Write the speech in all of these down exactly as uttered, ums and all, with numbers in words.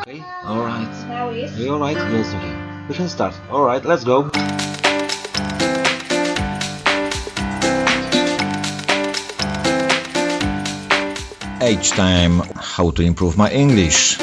Okay, alright. Now is. Are you alright? Yes, okay. We can start. Alright, let's go. H time. How to improve my English.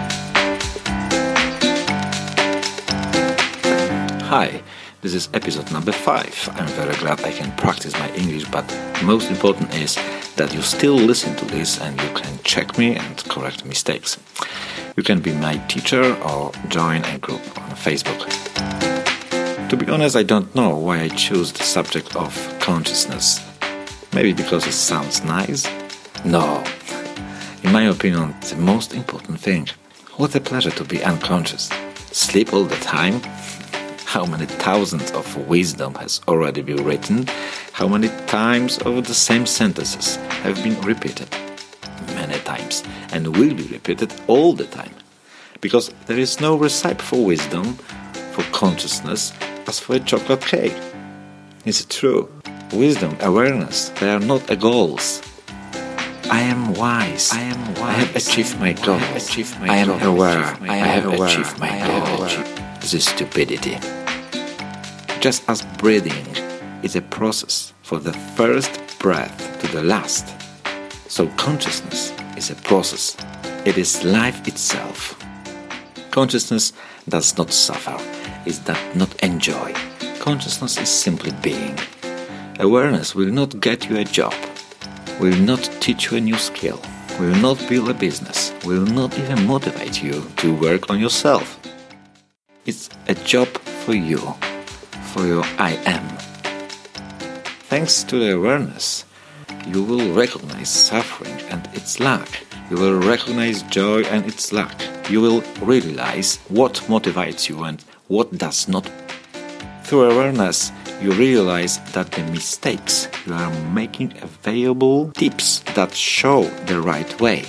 Hi, this is episode number five. I'm very glad I can practice my English, but most important is that you still listen to this and you can check me and correct mistakes. You can be my teacher or join a group on Facebook. To be honest, I don't know why I choose the subject of consciousness. Maybe because it sounds nice? No. In my opinion, it's the most important thing. What a pleasure to be unconscious. Sleep all the time? How many thousands of wisdom has already been written? How many times over the same sentences have been repeated? Many times, and will be repeated all the time. Because there is no recipe for wisdom, for consciousness, as for a chocolate cake. Is it true? Wisdom, awareness, they are not a goals. I am wise. I am wise. I have achieved my goals. I, achieved my I am goals. aware. I, I have aware. achieved my goals. This is stupidity. Just as breathing is a process for the first breath to the last, so consciousness is a process. It is life itself. Consciousness does not suffer. It does not enjoy. Consciousness is simply being. Awareness will not get you a job, will not teach you a new skill, will not build a business, will not even motivate you to work on yourself. It's a job for you, for your I am. Thanks to the awareness, you will recognize suffering and its lack. You will recognize joy and its lack. You will realize what motivates you and what does not. Through awareness, you realize that the mistakes you are making available tips that show the right way.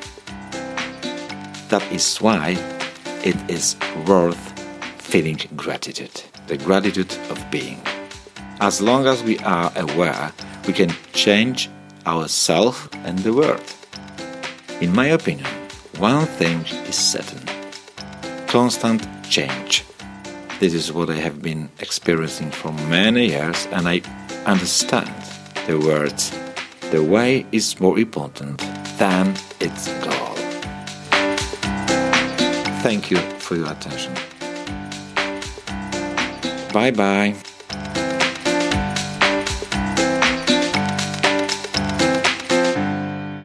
That is why it is worth feeling gratitude, the gratitude of being. As long as we are aware, we can change ourselves and the world. In my opinion, one thing is certain: constant change. This is what I have been experiencing for many years, and I understand the words, the way is more important than its goal. Thank you for your attention. Bye bye.